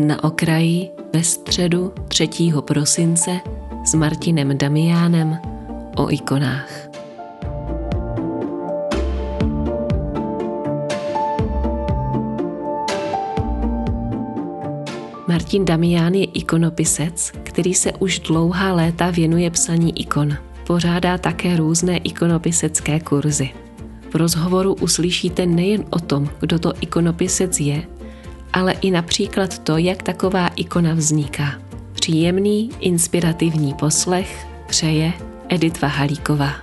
Na okraji ve středu 3. prosince s Martinem Damiánem o ikonách. Martin Damián je ikonopisec, který se už dlouhá léta věnuje psaní ikon. Pořádá také různé ikonopisecké kurzy. V rozhovoru uslyšíte nejen o tom, kdo to ikonopisec je, ale i například to, jak taková ikona vzniká. Příjemný, inspirativní poslech přeje Edita Halíková.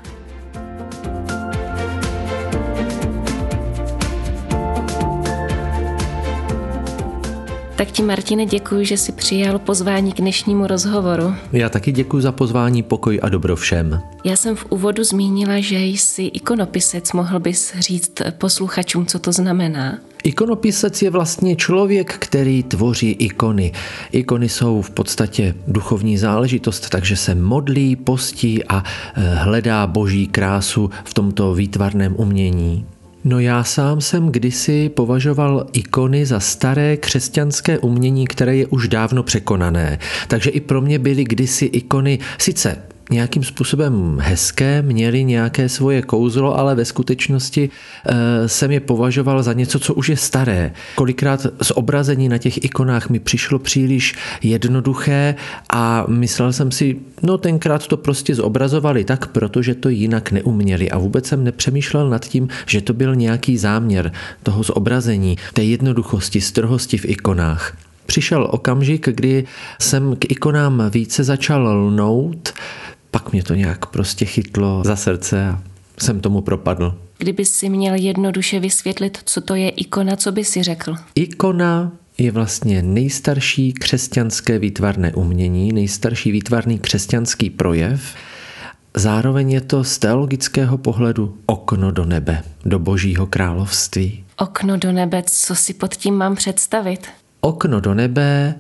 Tak ti, Martine, děkuji, že jsi přijal pozvání k dnešnímu rozhovoru. Já taky děkuji za pozvání, pokoj a dobro všem. Já jsem v úvodu zmínila, že jsi ikonopisec. Mohl bys říct posluchačům, co to znamená? Ikonopisec je vlastně člověk, který tvoří ikony. Ikony jsou v podstatě duchovní záležitost, takže se modlí, postí a hledá boží krásu v tomto výtvarném umění. No já sám jsem kdysi považoval ikony za staré křesťanské umění, které je už dávno překonané. Takže i pro mě byly kdysi ikony sice nějakým způsobem hezké, měly nějaké svoje kouzlo, ale ve skutečnosti jsem je považoval za něco, co už je staré. Kolikrát zobrazení na těch ikonách mi přišlo příliš jednoduché a myslel jsem si, no tenkrát to prostě zobrazovali tak, protože to jinak neuměli a vůbec jsem nepřemýšlel nad tím, že to byl nějaký záměr toho zobrazení, té jednoduchosti, strohosti v ikonách. Přišel okamžik, kdy jsem k ikonám více začal lnout, pak mě to nějak prostě chytlo za srdce a jsem tomu propadl. Kdyby si měl jednoduše vysvětlit, co to je ikona, co by si řekl? Ikona je vlastně nejstarší křesťanské výtvarné umění, nejstarší výtvarný křesťanský projev. Zároveň je to z teologického pohledu okno do nebe, do Božího království. Okno do nebe, co si pod tím mám představit? Okno do nebe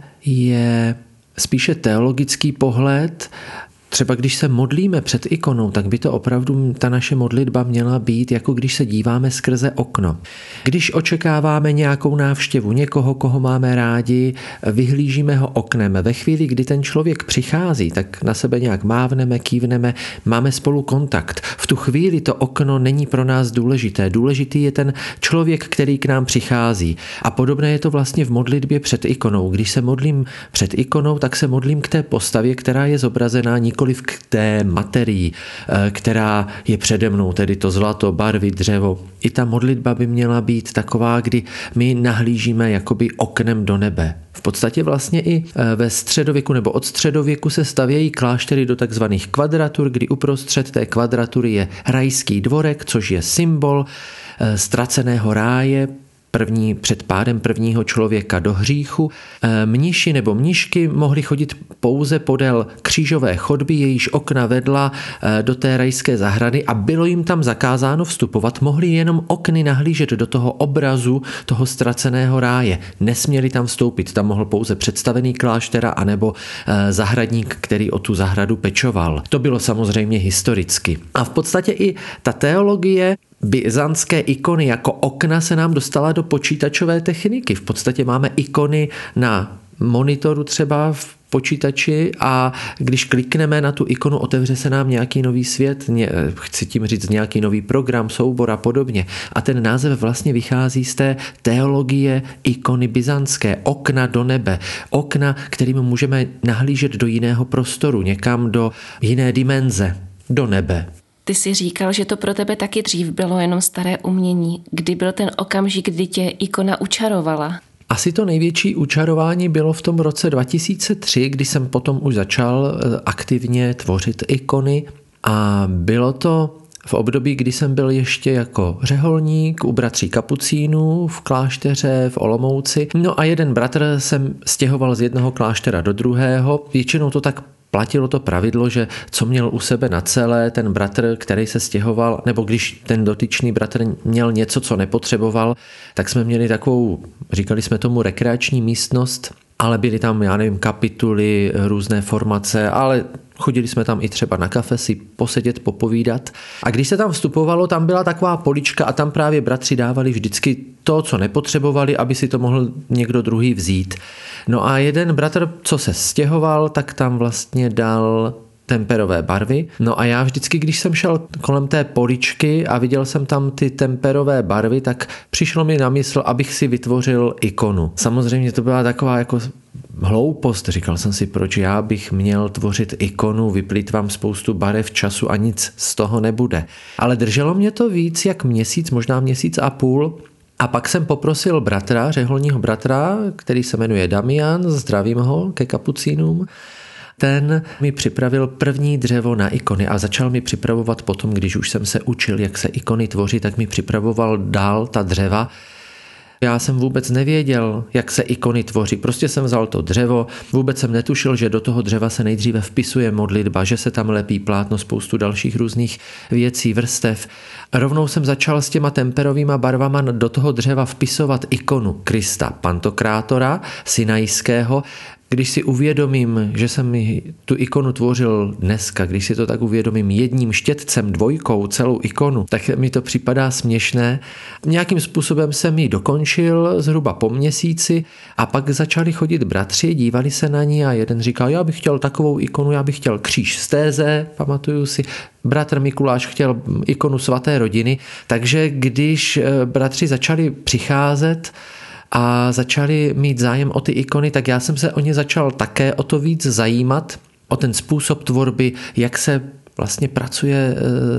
je spíše teologický pohled. Třeba když se modlíme před ikonou, tak by to opravdu ta naše modlitba měla být, jako když se díváme skrze okno. Když očekáváme nějakou návštěvu někoho, koho máme rádi, vyhlížíme ho oknem. Ve chvíli, kdy ten člověk přichází, tak na sebe nějak mávneme, kývneme, máme spolu kontakt. V tu chvíli to okno není pro nás důležité. Důležitý je ten člověk, který k nám přichází. A podobné je to vlastně v modlitbě před ikonou. Když se modlím před ikonou, tak se modlím k té postavě, která je zobrazená, nikoliv k té materii, která je přede mnou, tedy to zlato, barvy, dřevo. I ta modlitba by měla být taková, kdy my nahlížíme jakoby oknem do nebe. V podstatě vlastně i ve středověku nebo od středověku se stavějí kláštery do takzvaných kvadratur, kdy uprostřed té kvadratury je rajský dvorek, což je symbol ztraceného ráje, před pádem prvního člověka do hříchu. Mniši nebo mnišky mohli chodit pouze podél křížové chodby, jejíž okna vedla do té rajské zahrady a bylo jim tam zakázáno vstupovat. Mohli jenom okny nahlížet do toho obrazu toho ztraceného ráje. Nesměli tam vstoupit. Tam mohl pouze představený kláštera anebo zahradník, který o tu zahradu pečoval. To bylo samozřejmě historicky. A v podstatě i ta teologie byzantské ikony jako okna se nám dostala do počítačové techniky. V podstatě máme ikony na monitoru třeba v počítači a když klikneme na tu ikonu, otevře se nám nějaký nový svět, chci tím říct nějaký nový program, soubor a podobně. A ten název vlastně vychází z té teologie ikony byzantské, okna do nebe, okna, kterým můžeme nahlížet do jiného prostoru, někam do jiné dimenze, do nebe. Ty jsi říkal, že to pro tebe taky dřív bylo jenom staré umění. Kdy byl ten okamžik, kdy tě ikona učarovala? Asi to největší učarování bylo v tom roce 2003, kdy jsem potom už začal aktivně tvořit ikony a bylo to v období, kdy jsem byl ještě jako řeholník u bratří kapucínů v klášteře v Olomouci. No a jeden bratr jsem stěhoval z jednoho kláštera do druhého. Většinou to tak platilo to pravidlo, že co měl u sebe na celé ten bratr, který se stěhoval, nebo když ten dotyčný bratr měl něco, co nepotřeboval, tak jsme měli takovou, říkali jsme tomu rekreační místnost ale byly tam, já nevím, kapituly, různé formace, ale chodili jsme tam i třeba na kafe si posedět, popovídat. A když se tam vstupovalo, tam byla taková polička a tam právě bratři dávali vždycky to, co nepotřebovali, aby si to mohl někdo druhý vzít. No a jeden bratr, co se stěhoval, tak tam vlastně dal temperové barvy. No a já vždycky, když jsem šel kolem té poličky a viděl jsem tam ty temperové barvy, tak přišlo mi na mysl, abych si vytvořil ikonu. Samozřejmě to byla taková jako hloupost. Říkal jsem si, proč já bych měl tvořit ikonu, vyplýtvám spoustu barev, času a nic z toho nebude. Ale drželo mě to víc jak měsíc, možná měsíc a půl. A pak jsem poprosil bratra, řeholního bratra, který se jmenuje Damian, zdravím ho ke kapucínům. Ten mi připravil první dřevo na ikony a začal mi připravovat potom, když už jsem se učil, jak se ikony tvoří, tak mi připravoval dál ta dřeva. Já jsem vůbec nevěděl, jak se ikony tvoří. Prostě jsem vzal to dřevo, vůbec jsem netušil, že do toho dřeva se nejdříve vpisuje modlitba, že se tam lepí plátno, spoustu dalších různých věcí, vrstev. Rovnou jsem začal s těma temperovýma barvama do toho dřeva vpisovat ikonu Krista Pantokrátora, Sinajského. Když si uvědomím, že jsem tu ikonu tvořil dneska, když si to tak uvědomím jedním štětcem, dvojkou, celou ikonu, tak mi to připadá směšné. Nějakým způsobem jsem ji dokončil zhruba po měsíci a pak začali chodit bratři, dívali se na ní a jeden říkal, já bych chtěl takovou ikonu, já bych chtěl kříž z téze, pamatuju si. Bratr Mikuláš chtěl ikonu svaté rodiny, takže když bratři začali přicházet a začali mít zájem o ty ikony, tak já jsem se o ně začal také o to víc zajímat, o ten způsob tvorby, jak se vlastně pracuje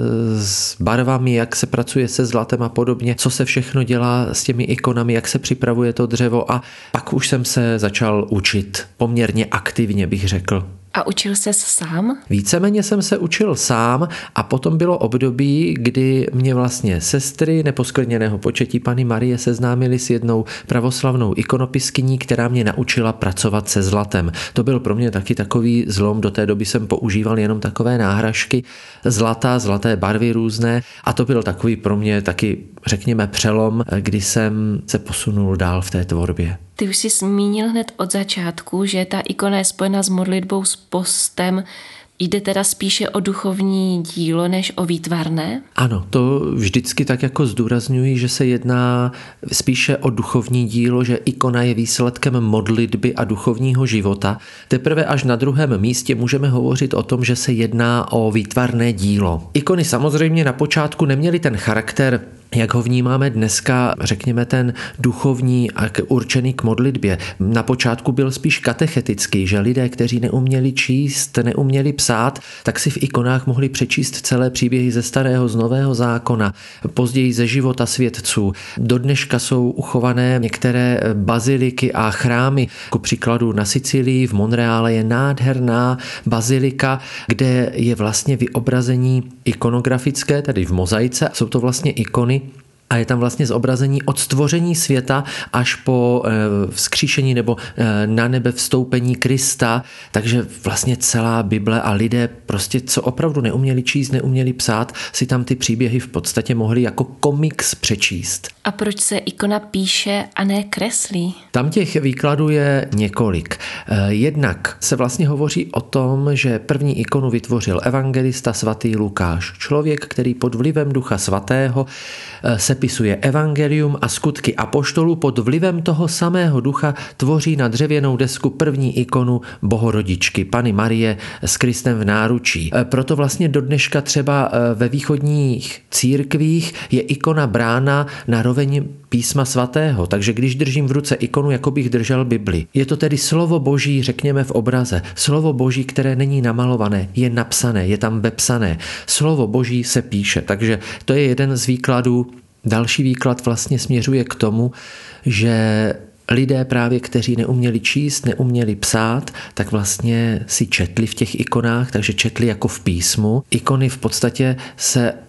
s barvami, jak se pracuje se zlatem a podobně, co se všechno dělá s těmi ikonami, jak se připravuje to dřevo a pak už jsem se začal učit poměrně aktivně, bych řekl. A učil ses sám? Víceméně jsem se učil sám a potom bylo období, kdy mě vlastně sestry neposkvrněného početí Panny Marie seznámily s jednou pravoslavnou ikonopiskyní, která mě naučila pracovat se zlatem. To byl pro mě taky takový zlom, do té doby jsem používal jenom takové náhražky zlata, zlaté barvy různé a to byl takový pro mě taky, řekněme, přelom, kdy jsem se posunul dál v té tvorbě. Ty už jsi zmínil hned od začátku, že ta ikona je spojena s modlitbou, s postem. Jde teda spíše o duchovní dílo, než o výtvarné? Ano, to vždycky tak jako zdůrazňuji, že se jedná spíše o duchovní dílo, že ikona je výsledkem modlitby a duchovního života. Teprve až na druhém místě můžeme hovořit o tom, že se jedná o výtvarné dílo. Ikony samozřejmě na počátku neměly ten charakter, jak ho vnímáme dneska, řekněme ten duchovní a určený k modlitbě. Na počátku byl spíš katechetický, že lidé, kteří neuměli číst, neuměli psát, tak si v ikonách mohli přečíst celé příběhy ze Starého, z Nového zákona, později ze života svědců. Do dneška jsou uchované některé baziliky a chrámy. Ku příkladu na Sicílii v Monreále je nádherná bazilika, kde je vlastně vyobrazení ikonografické, tedy v mozaice. Jsou to vlastně ikony a je tam vlastně zobrazení od stvoření světa až po vzkříšení nebo na nebe vstoupení Krista, takže vlastně celá Bible a lidé prostě, co opravdu neuměli číst, neuměli psát, si tam ty příběhy v podstatě mohli jako komiks přečíst. A proč se ikona píše a ne kreslí? Tam těch výkladů je několik. Jednak se vlastně hovoří o tom, že první ikonu vytvořil evangelista svatý Lukáš. Člověk, který pod vlivem Ducha svatého sepisuje evangelium a skutky apoštolů, pod vlivem toho samého ducha tvoří na dřevěnou desku první ikonu Bohorodičky, Panny Marie s Kristem v náručí. Proto vlastně do dneška třeba ve východních církvích je ikona brána na roveň písma svatého, takže když držím v ruce ikonu, jako bych držel Bibli. Je to tedy slovo Boží, řekněme v obraze. Slovo Boží, které není namalované, je napsané, je tam vepsané. Slovo Boží se píše, takže to je jeden z výkladů. Další výklad vlastně směřuje k tomu, že lidé právě, kteří neuměli číst, neuměli psát, tak vlastně si četli v těch ikonách, takže četli jako v písmu. Ikony v podstatě se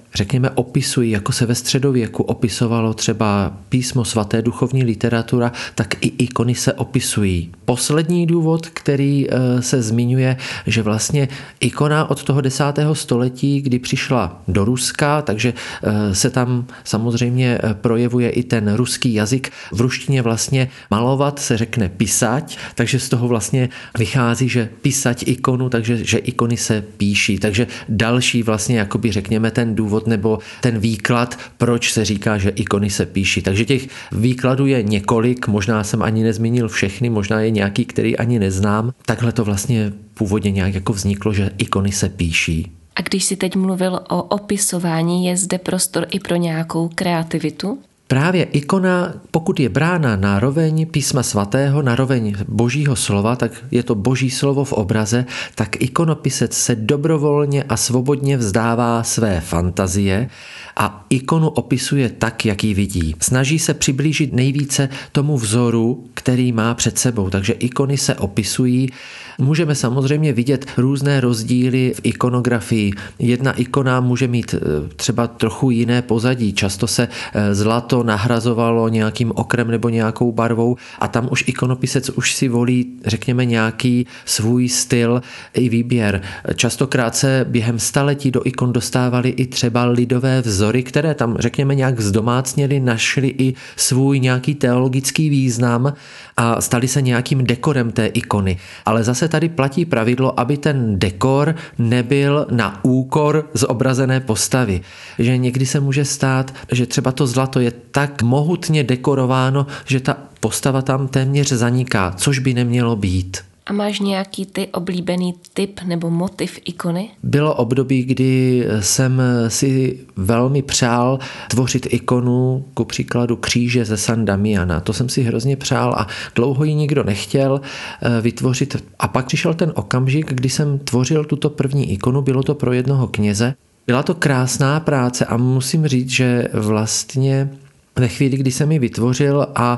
řekněme, opisují, jako se ve středověku opisovalo třeba písmo svaté, duchovní literatura, tak i ikony se opisují. Poslední důvod, který se zmiňuje, že vlastně ikona od toho 10. století, kdy přišla do Ruska, takže se tam samozřejmě projevuje i ten ruský jazyk. V ruštině vlastně malovat se řekne pisať, takže z toho vlastně vychází, že pisať ikonu, takže že ikony se píší. Takže další vlastně, jakoby řekněme, ten důvod nebo ten výklad, proč se říká, že ikony se píší. Takže těch výkladů je několik, možná jsem ani nezmínil všechny, možná je nějaký, který ani neznám. Takhle to vlastně původně nějak jako vzniklo, že ikony se píší. A když jsi teď mluvil o opisování, je zde prostor i pro nějakou kreativitu? Právě ikona, pokud je brána na roveň písma svatého, na roveň božího slova, tak je to boží slovo v obraze, tak ikonopisec se dobrovolně a svobodně vzdává své fantazie a ikonu opisuje tak, jak ji vidí. Snaží se přiblížit nejvíce tomu vzoru, který má před sebou, takže ikony se opisují. Můžeme samozřejmě vidět různé rozdíly v ikonografii. Jedna ikona může mít třeba trochu jiné pozadí. Často se zlato nahrazovalo nějakým okrem nebo nějakou barvou a tam už ikonopisec už si volí, řekněme, nějaký svůj styl i výběr. Častokrát se během staletí do ikon dostávaly i třeba lidové vzory, které tam, řekněme, nějak zdomácněly, našly i svůj nějaký teologický význam a stali se nějakým dekorem té ikony. Ale zase tady platí pravidlo, aby ten dekor nebyl na úkor zobrazené postavy. Že někdy se může stát, že třeba to zlato je tak mohutně dekorováno, že ta postava tam téměř zaniká, což by nemělo být. A máš nějaký ty oblíbený typ nebo motiv ikony? Bylo období, kdy jsem si velmi přál tvořit ikonu, ku příkladu kříže ze San Damiana. To jsem si hrozně přál a dlouho ji nikdo nechtěl vytvořit. A pak přišel ten okamžik, kdy jsem tvořil tuto první ikonu, bylo to pro jednoho kněze. Byla to krásná práce a musím říct, že vlastně ve chvíli, kdy jsem ji vytvořil a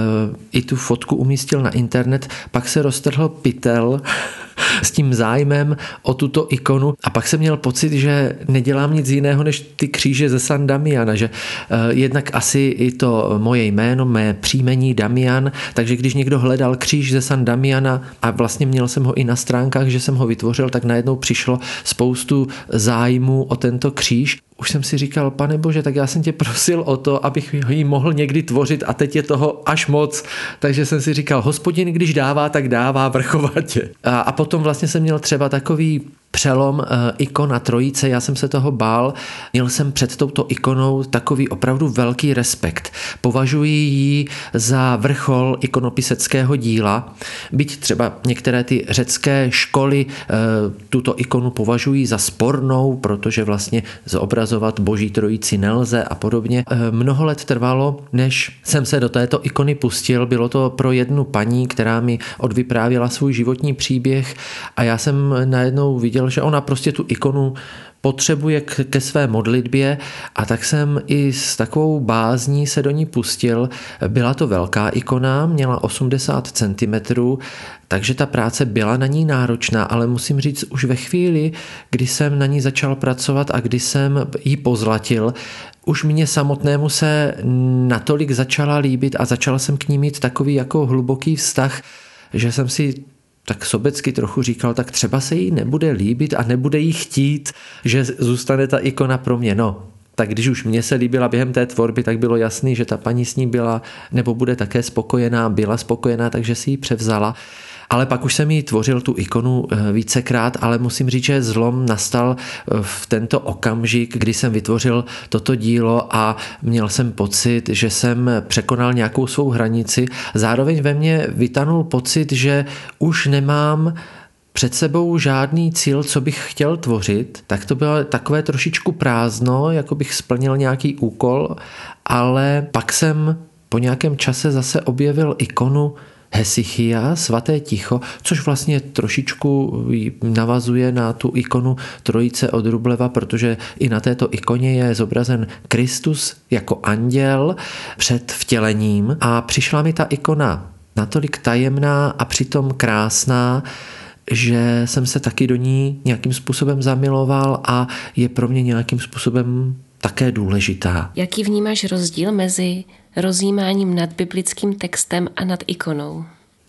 i tu fotku umístil na internet, pak se roztrhl pytel s tím zájmem o tuto ikonu a pak jsem měl pocit, že nedělám nic jiného než ty kříže ze San Damiana, že jednak asi i to moje jméno, mé příjmení Damian, takže když někdo hledal kříž ze San Damiana a vlastně měl jsem ho i na stránkách, že jsem ho vytvořil, tak najednou přišlo spoustu zájmu o tento kříž. Už jsem si říkal, Pane Bože, tak já jsem tě prosil o to, abych ji mohl někdy tvořit a teď je toho až moc. Takže jsem si říkal, Hospodin, když dává, tak dává vrchovatě. A potom vlastně jsem měl třeba takový přelom ikona Trojice, já jsem se toho bál, měl jsem před touto ikonou takový opravdu velký respekt. Považuji ji za vrchol ikonopiseckého díla, byť třeba některé ty řecké školy tuto ikonu považují za spornou, protože vlastně zobrazovat Boží Trojici nelze a podobně. Mnoho let trvalo, než jsem se do této ikony pustil, bylo to pro jednu paní, která mi odvyprávěla svůj životní příběh a já jsem najednou viděl, že ona prostě tu ikonu potřebuje ke své modlitbě a tak jsem i s takovou bázní se do ní pustil. Byla to velká ikona, měla 80 cm, takže ta práce byla na ní náročná, ale musím říct, už ve chvíli, kdy jsem na ní začal pracovat a kdy jsem ji pozlatil, už mě samotnému se natolik začala líbit a začal jsem k ní mít takový jako hluboký vztah, že jsem si tak sobecky trochu říkal, tak třeba se jí nebude líbit a nebude jí chtít, že zůstane ta ikona pro mě. No, tak když už mě se líbila během té tvorby, tak bylo jasný, že ta paní s ní byla nebo bude také spokojená, byla spokojená, takže si ji převzala. Ale pak už jsem jí tvořil tu ikonu vícekrát, ale musím říct, že zlom nastal v tento okamžik, kdy jsem vytvořil toto dílo a měl jsem pocit, že jsem překonal nějakou svou hranici. Zároveň ve mně vytanul pocit, že už nemám před sebou žádný cíl, co bych chtěl tvořit, tak to bylo takové trošičku prázdno, jako bych splnil nějaký úkol, ale pak jsem po nějakém čase zase objevil ikonu Hesychia, svaté ticho, což vlastně trošičku navazuje na tu ikonu Trojice od Rubleva, protože i na této ikoně je zobrazen Kristus jako anděl před vtělením a přišla mi ta ikona natolik tajemná a přitom krásná, že jsem se taky do ní nějakým způsobem zamiloval a je pro mě nějakým způsobem také důležitá. Jaký vnímáš rozdíl mezi rozjímáním nad biblickým textem a nad ikonou?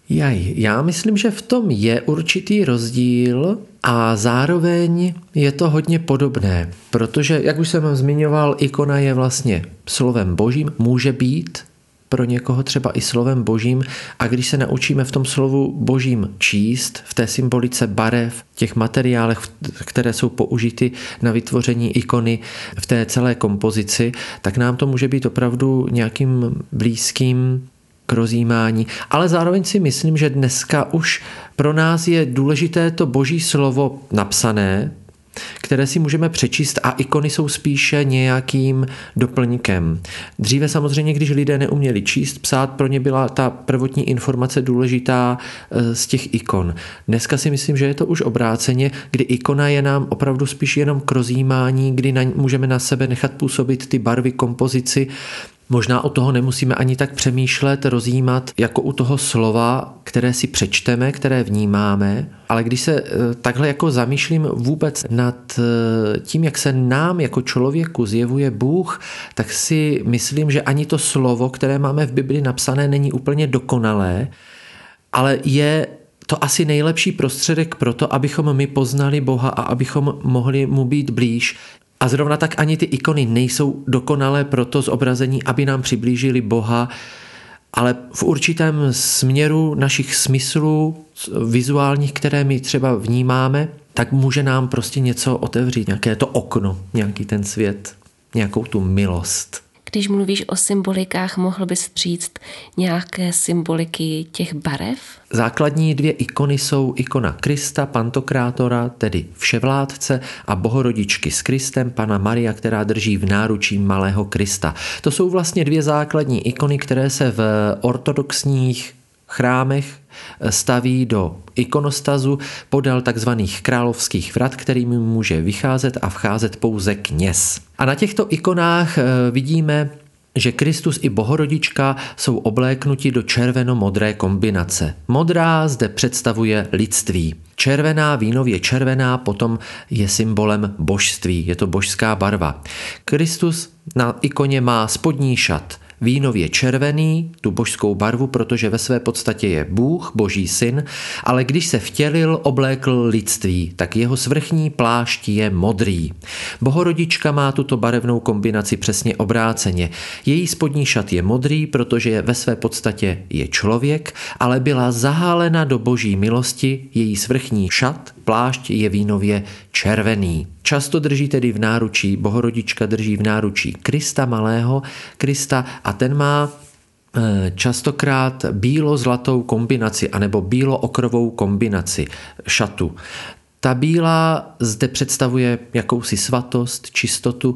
Já myslím, že v tom je určitý rozdíl a zároveň je to hodně podobné, protože, jak už jsem zmiňoval, ikona je vlastně slovem Božím, může být pro někoho třeba i slovem Božím, a když se naučíme v tom slovu Božím číst, v té symbolice barev, těch materiálech, které jsou použity na vytvoření ikony, v té celé kompozici, tak nám to může být opravdu nějakým blízkým k rozjímání. Ale zároveň si myslím, že dneska už pro nás je důležité to Boží slovo napsané, které si můžeme přečíst, a ikony jsou spíše nějakým doplňkem. Dříve samozřejmě, když lidé neuměli číst, psát, pro ně byla ta prvotní informace důležitá z těch ikon. Dneska si myslím, že je to už obráceně, kdy ikona je nám opravdu spíš jenom k rozjímání, kdy můžeme na sebe nechat působit ty barvy, kompozici. Možná o toho nemusíme ani tak přemýšlet, rozjímat jako u toho slova, které si přečteme, které vnímáme, ale když se takhle jako zamýšlím vůbec nad tím, jak se nám jako člověku zjevuje Bůh, tak si myslím, že ani to slovo, které máme v Bibli napsané, není úplně dokonalé, ale je to asi nejlepší prostředek pro to, abychom my poznali Boha a abychom mohli mu být blíž. A zrovna tak ani ty ikony nejsou dokonalé pro to zobrazení, aby nám přiblížili Boha, ale v určitém směru našich smyslů vizuálních, které my třeba vnímáme, tak může nám prostě něco otevřít, nějaké to okno, nějaký ten svět, nějakou tu milost. Když mluvíš o symbolikách, mohl bys říct nějaké symboliky těch barev? Základní dvě ikony jsou ikona Krista, Pantokrátora, tedy vševládce, a Bohorodičky s Kristem, Panna Maria, která drží v náručí malého Krista. To jsou vlastně dvě základní ikony, které se v ortodoxních chrámech staví do ikonostazu podél takzvaných královských vrat, kterými může vycházet a vcházet pouze kněz. A na těchto ikonách vidíme, že Kristus i Bohorodička jsou obléknuti do červeno-modré kombinace. Modrá zde představuje lidství. Červená, vínově červená, potom je symbolem božství, je to božská barva. Kristus na ikoně má spodní šat vínově červený, tu božskou barvu, protože ve své podstatě je Bůh, Boží syn, ale když se vtělil, oblékl lidství, tak jeho svrchní plášť je modrý. Bohorodička má tuto barevnou kombinaci přesně obráceně. Její spodní šat je modrý, protože ve své podstatě je člověk, ale byla zahálena do Boží milosti, její svrchní šat, plášť je vínově červený. Často drží tedy v náručí, Bohorodička drží v náručí Krista, malého Krista, a ten má častokrát bílo-zlatou kombinaci anebo bílo-okrovou kombinaci šatu. Ta bílá zde představuje jakousi svatost, čistotu,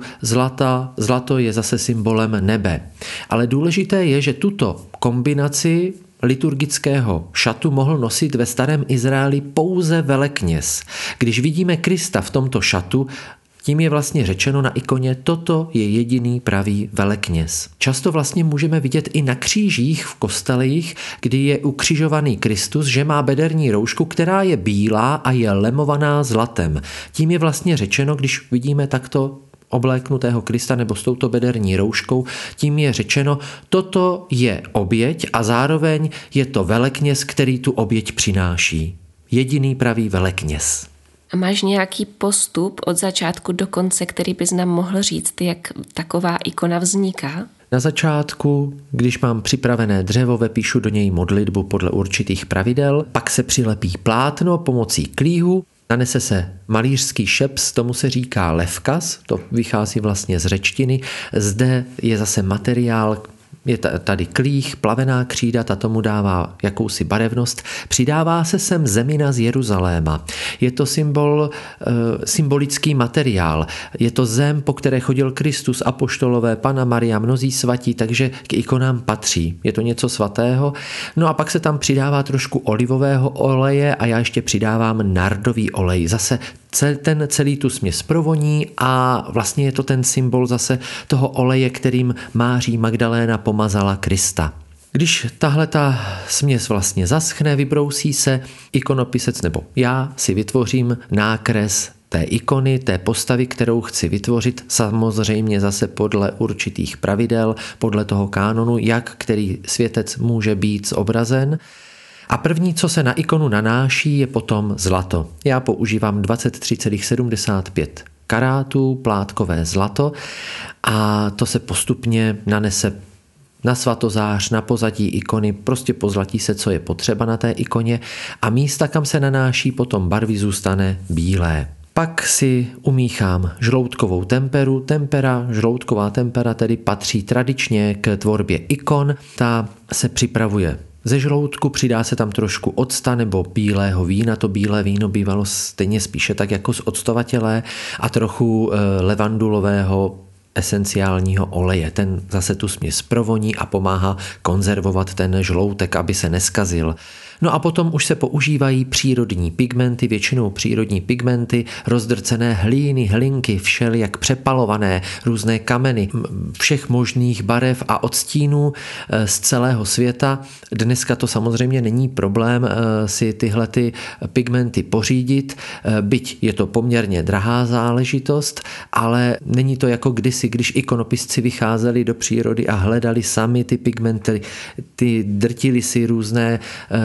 zlato je zase symbolem nebe. Ale důležité je, že tuto kombinaci liturgického šatu mohl nosit ve starém Izraeli pouze velekněz. Když vidíme Krista v tomto šatu, tím je vlastně řečeno na ikoně, toto je jediný pravý velekněz. Často vlastně můžeme vidět i na křížích v kostelích, kdy je ukřižovaný Kristus, že má bederní roušku, která je bílá a je lemovaná zlatem. Tím je vlastně řečeno, když vidíme takto obléknutého Krista nebo s touto bederní rouškou, tím je řečeno, toto je oběť a zároveň je to velekněz, který tu oběť přináší. Jediný pravý velekněz. A máš nějaký postup od začátku do konce, který bys nám mohl říct, jak taková ikona vzniká? Na začátku, když mám připravené dřevo, vepíšu do něj modlitbu podle určitých pravidel, pak se přilepí plátno pomocí klíhu, nanese se malířský šeps, tomu se říká levkas, to vychází vlastně z řečtiny. Zde je zase materiál, je tady klích, plavená křída, ta tomu dává jakousi barevnost. Přidává se sem zemina z Jeruzaléma. Je to symbolický materiál. Je to zem, po které chodil Kristus, apoštolové, Panna Maria, mnozí svatí, takže k ikonám patří. Je to něco svatého. No a pak se tam přidává trošku olivového oleje a já ještě přidávám nardový olej. Zase celý tu směs provoní a vlastně je to ten symbol zase toho oleje, kterým Máří Magdaléna pomazala Krista. Když tahle ta směs vlastně zaschne, vybrousí se, ikonopisec nebo já si vytvořím nákres té ikony, té postavy, kterou chci vytvořit, samozřejmě zase podle určitých pravidel, podle toho kánonu, jak který světec může být zobrazen. A první, co se na ikonu nanáší, je potom zlato. Já používám 23,75 karátů plátkové zlato a to se postupně nanese na svatozář, na pozadí ikony, prostě pozlatí se, co je potřeba na té ikoně a místa, kam se nanáší potom barvy, zůstane bílé. Pak si umíchám žloutkovou temperu. Žloutková tempera tedy patří tradičně k tvorbě ikon. Ta se připravuje ze žloutku, přidá se tam trošku octa nebo bílého vína. To bílé víno bývalo stejně spíše tak jako z octovatělé a trochu levandulového esenciálního oleje. Ten zase tu směs provoní a pomáhá konzervovat ten žloutek, aby se neskazil. No a potom už se používají přírodní pigmenty, většinou přírodní pigmenty, rozdrcené hlíny, hlinky, všelijak přepalované, různé kameny, všech možných barev a odstínů z celého světa. Dneska to samozřejmě není problém si tyhle ty pigmenty pořídit, byť je to poměrně drahá záležitost, ale není to jako kdysi, když ikonopisci vycházeli do přírody a hledali sami ty pigmenty, ty drtili si různé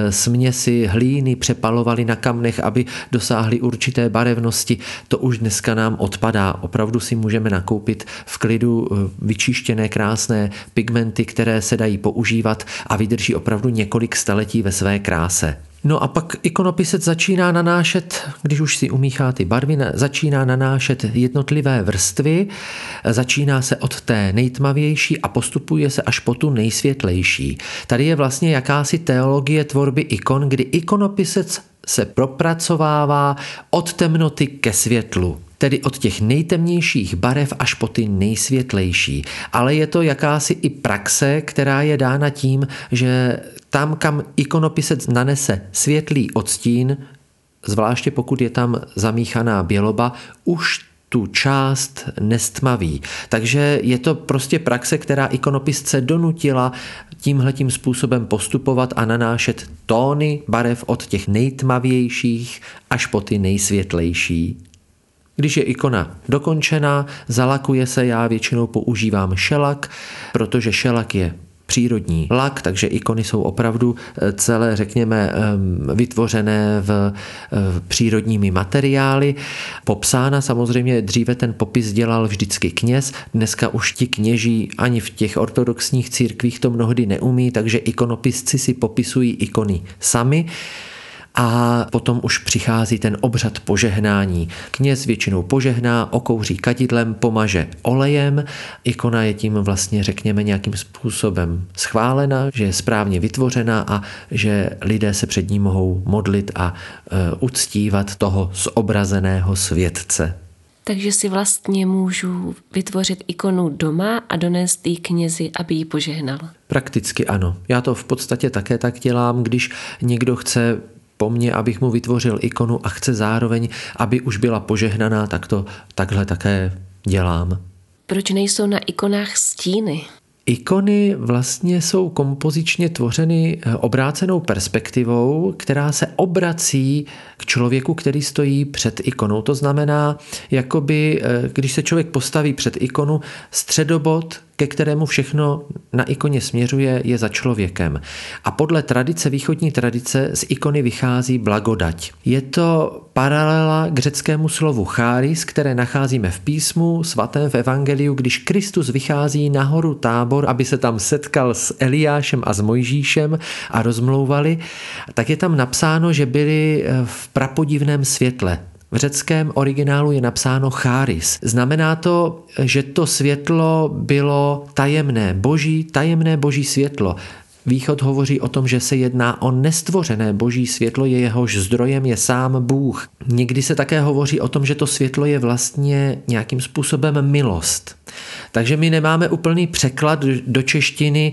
směsi hlíny, přepalovali na kamnech, aby dosáhli určité barevnosti. To už dneska nám odpadá. Opravdu si můžeme nakoupit v klidu vyčištěné krásné pigmenty, které se dají používat a vydrží opravdu několik staletí ve své kráse. No a pak ikonopisec začíná nanášet, když už si umíchá ty barvy, začíná nanášet jednotlivé vrstvy, začíná se od té nejtmavější a postupuje se až po tu nejsvětlejší. Tady je vlastně jakási teologie tvorby ikon, kdy ikonopisec se propracovává od temnoty ke světlu. Tedy od těch nejtemnějších barev až po ty nejsvětlejší. Ale je to jakási i praxe, která je dána tím, že tam, kam ikonopisec nanese světlý odstín, zvláště pokud je tam zamíchaná běloba, už tu část nestmaví. Takže je to prostě praxe, která ikonopisce donutila tímhletím způsobem postupovat a nanášet tóny barev od těch nejtmavějších až po ty nejsvětlejší. Když je ikona dokončená, zalakuje se, já většinou používám šelak, protože šelak je přírodní lak, takže ikony jsou opravdu celé, řekněme, vytvořené v přírodními materiály. Popsána samozřejmě, dříve ten popis dělal vždycky kněz, dneska už ti kněží ani v těch ortodoxních církvích to mnohdy neumí, takže ikonopisci si popisují ikony sami. A potom už přichází ten obřad požehnání. Kněz většinou požehná, okouří kadidlem, pomaže olejem. Ikona je tím vlastně, řekněme, nějakým způsobem schválena, že je správně vytvořena a že lidé se před ní mohou modlit a uctívat toho zobrazeného světce. Takže si vlastně můžu vytvořit ikonu doma a donést ji knězi, aby ji požehnal. Prakticky ano. Já to v podstatě také tak dělám, když někdo chce po mně, abych mu vytvořil ikonu a chce zároveň, aby už byla požehnaná, tak to takhle také dělám. Proč nejsou na ikonách stíny? Ikony vlastně jsou kompozičně tvořeny obrácenou perspektivou, která se obrací k člověku, který stojí před ikonou. To znamená, jakoby, když se člověk postaví před ikonu, středobod, ke kterému všechno na ikoně směřuje, je za člověkem. A podle tradice, východní tradice, z ikony vychází blagodať. Je to paralela k řeckému slovu charis, které nacházíme v písmu svatém v evangeliu, když Kristus vychází na horu Tábor, aby se tam setkal s Eliášem a s Mojžíšem a rozmlouvali, tak je tam napsáno, že byli v prapodivném světle. V řeckém originálu je napsáno charis. Znamená to, že to světlo bylo tajemné boží světlo. Východ hovoří o tom, že se jedná o nestvořené boží světlo, jehož zdrojem je sám Bůh. Někdy se také hovoří o tom, že to světlo je vlastně nějakým způsobem milost. Takže my nemáme úplný překlad do češtiny,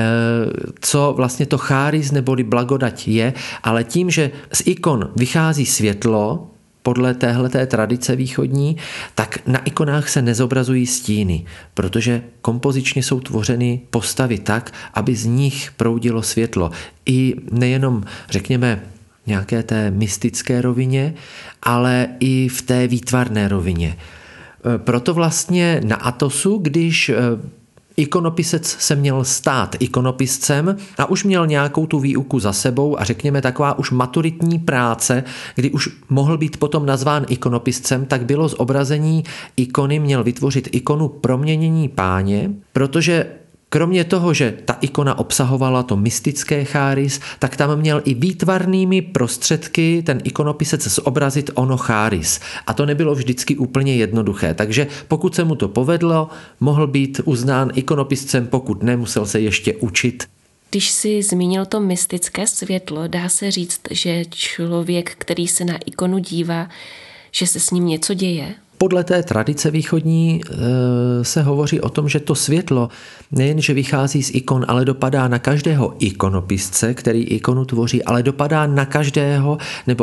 co vlastně to charis neboli blagodať je, ale tím, že z ikon vychází světlo, podle téhleté tradice východní, tak na ikonách se nezobrazují stíny, protože kompozičně jsou tvořeny postavy tak, aby z nich proudilo světlo. I nejenom, řekněme, nějaké té mystické rovině, ale i v té výtvarné rovině. Proto vlastně na Atosu, když ikonopisec se měl stát ikonopiscem a už měl nějakou tu výuku za sebou a řekněme taková už maturitní práce, kdy už mohl být potom nazván ikonopiscem, tak bylo zobrazení ikony, měl vytvořit ikonu Proměnění Páně, protože kromě toho, že ta ikona obsahovala to mystické cháris, tak tam měl i výtvarnými prostředky ten ikonopisec zobrazit ono cháris. A to nebylo vždycky úplně jednoduché. Takže pokud se mu to povedlo, mohl být uznán ikonopiscem, pokud ne, musel se ještě učit. Když si zmínil to mystické světlo, dá se říct, že člověk, který se na ikonu dívá, že se s ním něco děje? Podle té tradice východní se hovoří o tom, že to světlo nejenže vychází z ikon, ale dopadá na každého ikonopisce, který ikonu tvoří, ale dopadá na každého,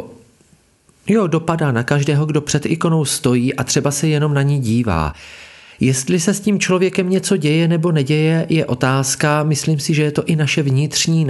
dopadá na každého, kdo před ikonou stojí a třeba se jenom na ní dívá. Jestli se s tím člověkem něco děje nebo neděje, je otázka. Myslím si, že je to i naše vnitřní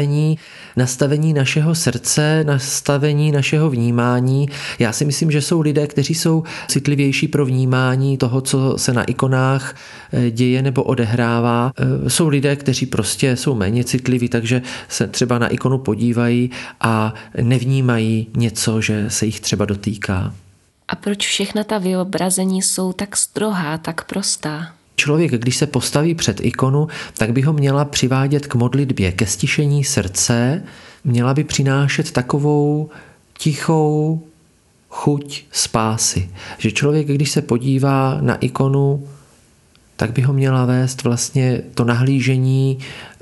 nastavení našeho srdce, nastavení našeho vnímání. Já si myslím, že jsou lidé, kteří jsou citlivější pro vnímání toho, co se na ikonách děje nebo odehrává. Jsou lidé, kteří prostě jsou méně citliví, takže se třeba na ikonu podívají a nevnímají něco, že se jich třeba dotýká. A proč všechna ta vyobrazení jsou tak strohá, tak prostá? Člověk, když se postaví před ikonu, tak by ho měla přivádět k modlitbě, ke stišení srdce, měla by přinášet takovou tichou chuť spásy. Že člověk, když se podívá na ikonu, tak by ho měla vést vlastně to nahlížení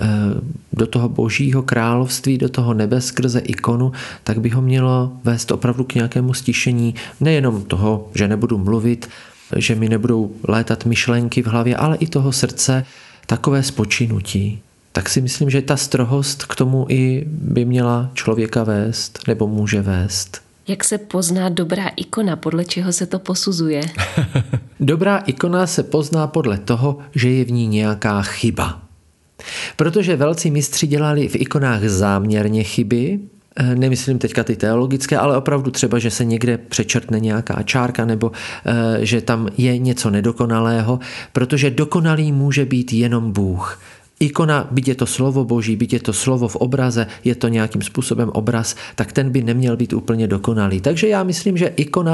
do toho božího království, do toho nebe skrze ikonu, tak by ho mělo vést opravdu k nějakému stišení, nejenom toho, že nebudu mluvit, že mi nebudou létat myšlenky v hlavě, ale i toho srdce, takové spočinutí. Tak si myslím, že ta strohost k tomu i by měla člověka vést, nebo může vést. Jak se pozná dobrá ikona? Podle čeho se to posuzuje? Dobrá ikona se pozná podle toho, že je v ní nějaká chyba. Protože velcí mistři dělali v ikonách záměrně chyby, nemyslím teďka ty teologické, ale opravdu třeba, že se někde přečrtne nějaká čárka nebo že tam je něco nedokonalého, protože dokonalý může být jenom Bůh. Ikona, byť je to slovo boží, byť je to slovo v obraze, je to nějakým způsobem obraz, tak ten by neměl být úplně dokonalý. Takže já myslím, že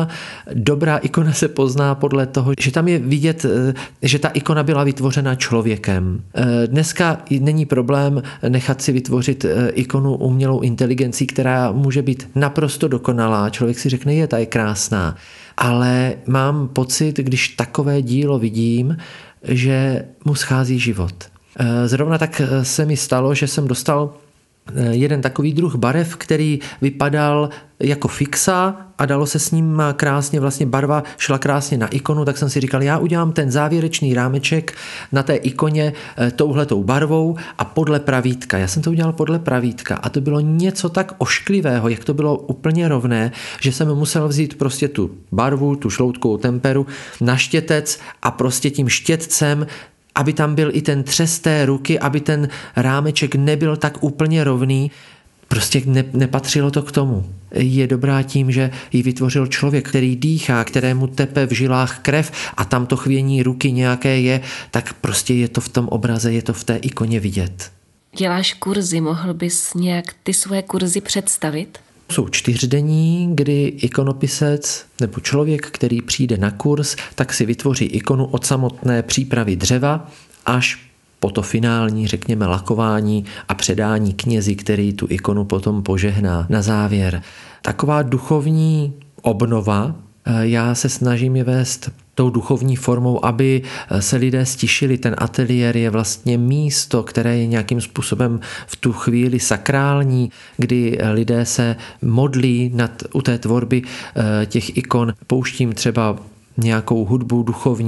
dobrá ikona se pozná podle toho, že tam je vidět, že ta ikona byla vytvořena člověkem. Dneska není problém nechat si vytvořit ikonu umělou inteligencí, která může být naprosto dokonalá. Člověk si řekne, ta je krásná. Ale mám pocit, když takové dílo vidím, že mu schází život. Zrovna tak se mi stalo, že jsem dostal jeden takový druh barev, který vypadal jako fixa a dalo se s ním krásně, vlastně barva šla krásně na ikonu, tak jsem si říkal, já udělám ten závěrečný rámeček na té ikoně touhletou barvou a podle pravítka. Já jsem to udělal podle pravítka a to bylo něco tak ošklivého, jak to bylo úplně rovné, že jsem musel vzít prostě tu barvu, tu šloutkovou temperu na štětec a prostě tím štětcem, aby tam byl i ten třes té ruky, aby ten rámeček nebyl tak úplně rovný. Prostě nepatřilo to k tomu. Je dobrá tím, že ji vytvořil člověk, který dýchá, kterému tepe v žilách krev a tam to chvění ruky nějaké je, tak prostě je to v tom obraze, je to v té ikoně vidět. Děláš kurzy, mohl bys nějak ty svoje kurzy představit? Jsou 4denní, kdy ikonopisec nebo člověk, který přijde na kurz, tak si vytvoří ikonu od samotné přípravy dřeva až po to finální, řekněme, lakování a předání knězi, který tu ikonu potom požehná na závěr. Taková duchovní obnova, já se snažím je vést tou duchovní formou, aby se lidé stišili. Ten ateliér je vlastně místo, které je nějakým způsobem v tu chvíli sakrální, kdy lidé se modlí u té tvorby těch ikon. Pouštím třeba nějakou hudbu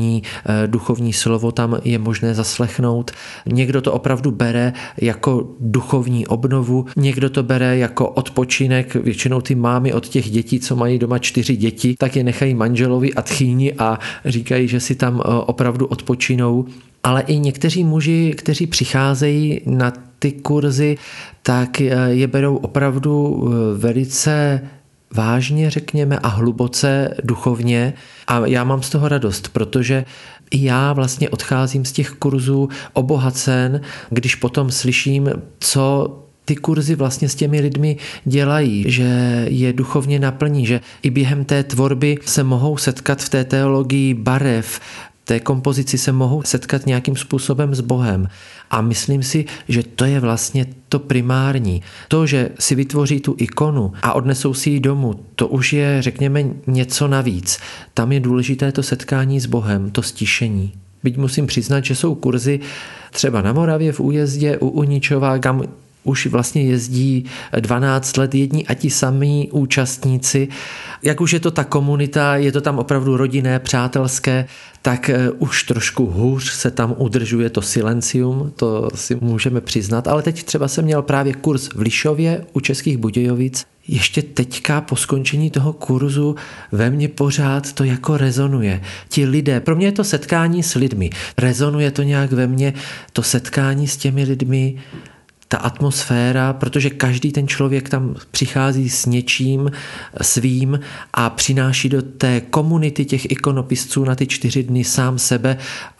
duchovní slovo tam je možné zaslechnout. Někdo to opravdu bere jako duchovní obnovu, někdo to bere jako odpočinek. Většinou ty mámy od těch dětí, co mají doma 4 děti, tak je nechají manželovi a tchýni a říkají, že si tam opravdu odpočinou. Ale i někteří muži, kteří přicházejí na ty kurzy, tak je berou opravdu velice vážně, řekněme, a hluboce duchovně. A já mám z toho radost, protože i já vlastně odcházím z těch kurzů obohacen, když potom slyším, co ty kurzy vlastně s těmi lidmi dělají, že je duchovně naplní, že i během té tvorby se mohou setkat v té teologii barev, té kompozici se mohou setkat nějakým způsobem s Bohem. A myslím si, že to je vlastně to primární. To, že si vytvoří tu ikonu a odnesou si ji domů, to už je, řekněme, něco navíc. Tam je důležité to setkání s Bohem, to stišení. Byť musím přiznat, že jsou kurzy třeba na Moravě v Újezdě u Uničova, kam už vlastně jezdí 12 let jedni a ti samí účastníci. Jak už je to ta komunita, je to tam opravdu rodinné, přátelské, tak už trošku hůř se tam udržuje to silencium, to si můžeme přiznat. Ale teď třeba jsem měl právě kurz v Lišově u Českých Budějovic. Ještě teďka po skončení toho kurzu ve mně pořád to jako rezonuje. Ti lidé, pro mě je to setkání s lidmi. Rezonuje to nějak ve mně, to setkání s těmi lidmi, ta atmosféra, protože každý ten člověk tam přichází s něčím svým a přináší do té komunity těch ikonopisců na ty 4 dny sám sebe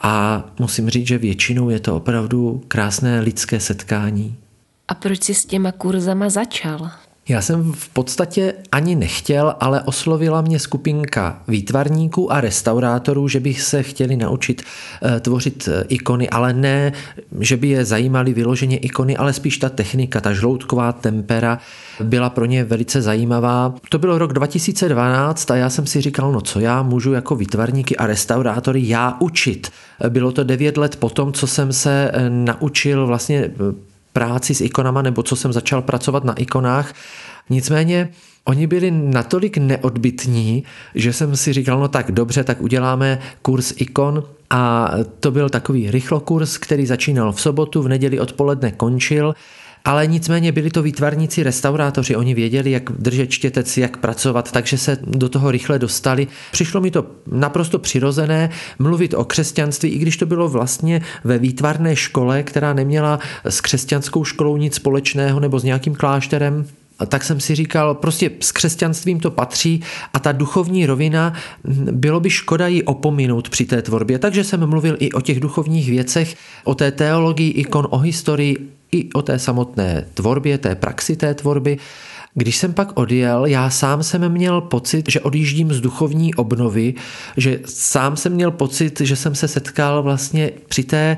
a musím říct, že většinou je to opravdu krásné lidské setkání. A proč jsi s těma kurzama začal? Já jsem v podstatě ani nechtěl, ale oslovila mě skupinka výtvarníků a restaurátorů, že bych se chtěli naučit tvořit ikony, ale ne, že by je zajímaly vyloženě ikony, ale spíš ta technika, ta žloutková tempera byla pro ně velice zajímavá. To byl rok 2012 a já jsem si říkal, no co já můžu jako výtvarníky a restaurátory já učit. Bylo to 9 let potom, co jsem se naučil vlastně práci s ikonama, nebo co jsem začal pracovat na ikonách. Nicméně oni byli natolik neodbytní, že jsem si říkal, no tak dobře, tak uděláme kurz ikon a to byl takový rychlokurs, který začínal v sobotu, v neděli odpoledne končil, ale nicméně byli to výtvarníci, restaurátoři, oni věděli, jak držet štětec, jak pracovat, takže se do toho rychle dostali. Přišlo mi to naprosto přirozené mluvit o křesťanství, i když to bylo vlastně ve výtvarné škole, která neměla s křesťanskou školou nic společného nebo s nějakým klášterem. Tak jsem si říkal, prostě s křesťanstvím to patří a ta duchovní rovina, bylo by škoda ji opominout při té tvorbě. Takže jsem mluvil i o těch duchovních věcech, o té teologii ikon, o historii, i o té samotné tvorbě, té praxi té tvorby. Když jsem pak odjel, já sám jsem měl pocit, že odjíždím z duchovní obnovy, že sám jsem měl pocit, že jsem se setkal vlastně při té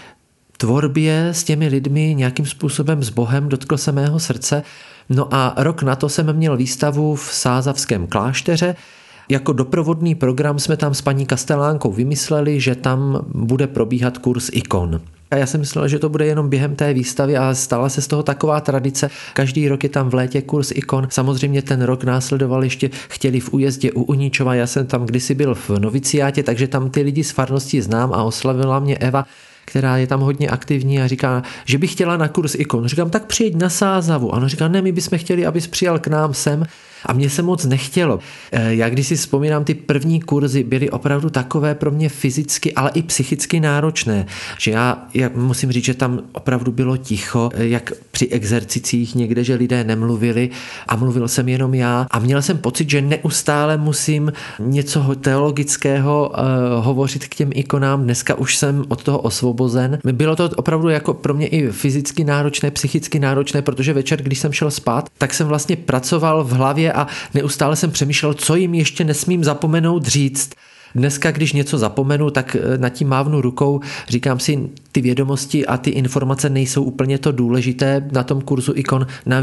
tvorbě s těmi lidmi nějakým způsobem s Bohem, dotkl se mého srdce. No a rok na to jsem měl výstavu v Sázavském klášteře. Jako doprovodný program jsme tam s paní Kastelánkou vymysleli, že tam bude probíhat kurz ikon. A já jsem myslel, že to bude jenom během té výstavy a stala se z toho taková tradice. Každý rok je tam v létě kurz ikon. Samozřejmě ten rok následoval ještě chtěli v Újezdě u Uničova. Já jsem tam kdysi byl v noviciátě, takže tam ty lidi z farnosti znám a oslavila mě Eva, která je tam hodně aktivní a říká, že by chtěla na kurz ikon. Říkám, tak přijeď na Sázavu. Ano, říká, ne, my bychom chtěli, abys přijel k nám sem. A mně se moc nechtělo. Já když si vzpomínám, ty první kurzy byly opravdu takové pro mě fyzicky, ale i psychicky náročné, že já musím říct, že tam opravdu bylo ticho, jak při exercicích někde, že lidé nemluvili a mluvil jsem jenom já a měl jsem pocit, že neustále musím něco teologického hovořit k těm ikonám. Dneska už jsem od toho osvobozen. Bylo to opravdu jako pro mě i fyzicky náročné, psychicky náročné, protože večer, když jsem šel spát, tak jsem vlastně pracoval v hlavě a neustále jsem přemýšlel, co jim ještě nesmím zapomenout říct. Dneska, když něco zapomenu, tak nad tím mávnu rukou, říkám si, ty vědomosti a ty informace nejsou úplně to důležité na tom kurzu ikon. Navíc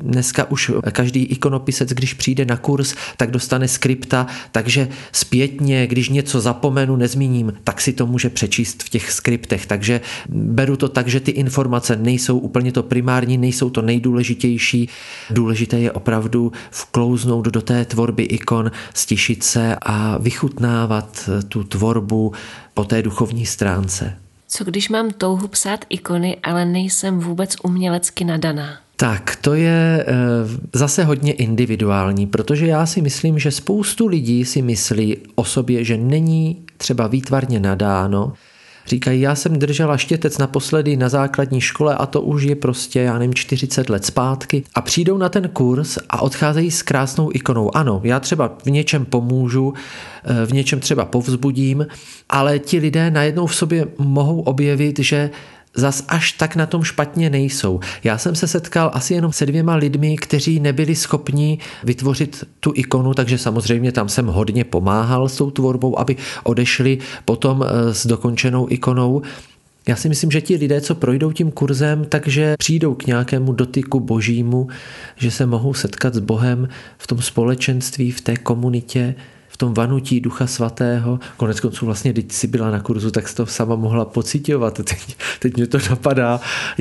Dneska už každý ikonopisec, když přijde na kurz, tak dostane skripta, takže zpětně, když něco zapomenu, nezmíním, tak si to může přečíst v těch skriptech. Takže beru to tak, že ty informace nejsou úplně to primární, nejsou to nejdůležitější. Důležité je opravdu vklouznout do té tvorby ikon, stišit se a vychutnávat tu tvorbu po té duchovní stránce. Co když mám touhu psát ikony, ale nejsem vůbec umělecky nadaná? Tak, to je zase hodně individuální, protože já si myslím, že spoustu lidí si myslí o sobě, že není třeba výtvarně nadáno. Říkají, já jsem držela štětec naposledy na základní škole a to už je prostě, já nevím, 40 let zpátky a přijdou na ten kurz a odcházejí s krásnou ikonou. Ano, já třeba v něčem pomůžu, v něčem třeba povzbudím, ale ti lidé najednou v sobě mohou objevit, že zas až tak na tom špatně nejsou. Já jsem se setkal asi jenom se 2 lidmi, kteří nebyli schopni vytvořit tu ikonu, takže samozřejmě tam jsem hodně pomáhal s tou tvorbou, aby odešli potom s dokončenou ikonou. Já si myslím, že ti lidé, co projdou tím kurzem, takže přijdou k nějakému dotyku božímu, že se mohou setkat s Bohem v tom společenství, v té komunitě, v tom vanutí Ducha Svatého. Koneckonců vlastně, když jsi byla na kurzu, tak jsi to sama mohla pociťovat. Teď mě to napadá,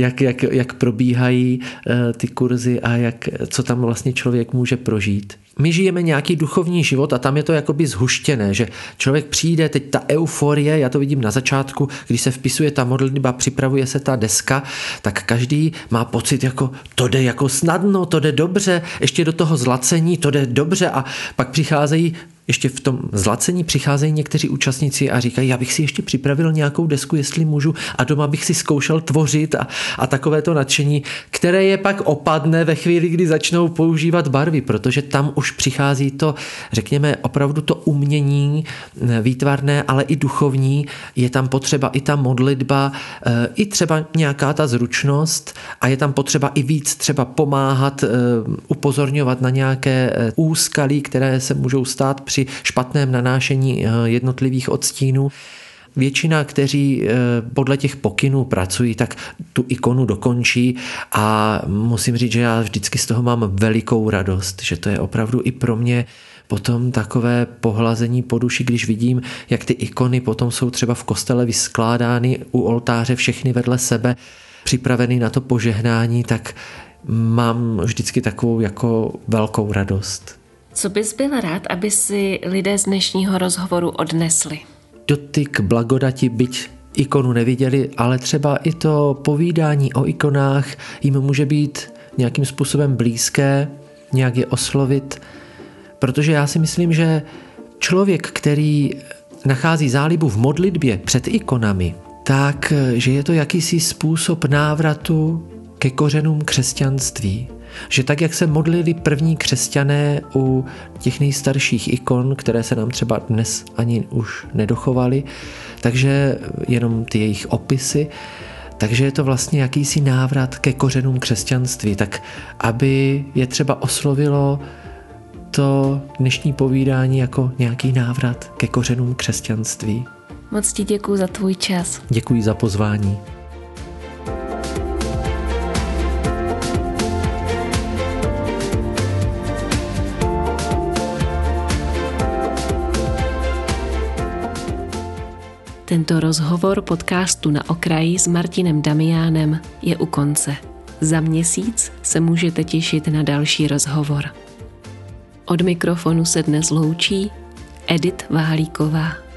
jak probíhají ty kurzy a co tam vlastně člověk může prožít. My žijeme nějaký duchovní život a tam je to jakoby zhuštěné, že člověk přijde, teď ta euforie, já to vidím na začátku, když se vpisuje ta modlitba, připravuje se ta deska, tak každý má pocit, jako to jde jako snadno, to jde dobře, ještě do toho zlacení, to jde dobře a pak přicházejí ještě v tom zlacení přicházejí někteří účastníci a říkají, já bych si ještě připravil nějakou desku, jestli můžu, a doma bych si zkoušel tvořit a takové to nadšení, které je pak opadne ve chvíli, kdy začnou používat barvy, protože tam už přichází to, řekněme, opravdu to umění výtvarné, ale i duchovní, je tam potřeba i ta modlitba, i třeba nějaká ta zručnost a je tam potřeba i víc třeba pomáhat, upozorňovat na nějaké úskalí, které se můžou stát při špatném nanášení jednotlivých odstínů. Většina, kteří podle těch pokynů pracují, tak tu ikonu dokončí a musím říct, že já vždycky z toho mám velikou radost, že to je opravdu i pro mě potom takové pohlazení po duši, když vidím, jak ty ikony potom jsou třeba v kostele vyskládány u oltáře všechny vedle sebe, připraveny na to požehnání, tak mám vždycky takovou jako velkou radost. Co bys byl rád, aby si lidé z dnešního rozhovoru odnesli? Dotyk blagodati, byť ikonu neviděli, ale třeba i to povídání o ikonách jim může být nějakým způsobem blízké, nějak je oslovit, protože já si myslím, že člověk, který nachází zálibu v modlitbě před ikonami, tak, že je to jakýsi způsob návratu ke kořenům křesťanství. Že tak, jak se modlili první křesťané u těch nejstarších ikon, které se nám třeba dnes ani už nedochovaly, takže jenom ty jejich opisy, takže je to vlastně jakýsi návrat ke kořenům křesťanství, tak aby je třeba oslovilo to dnešní povídání jako nějaký návrat ke kořenům křesťanství. Moc ti děkuji za tvůj čas. Děkuji za pozvání. Tento rozhovor podcastu Na okraji s Martinem Damiánem je u konce. Za měsíc se můžete těšit na další rozhovor. Od mikrofonu se dnes loučí Edith Váhlíková.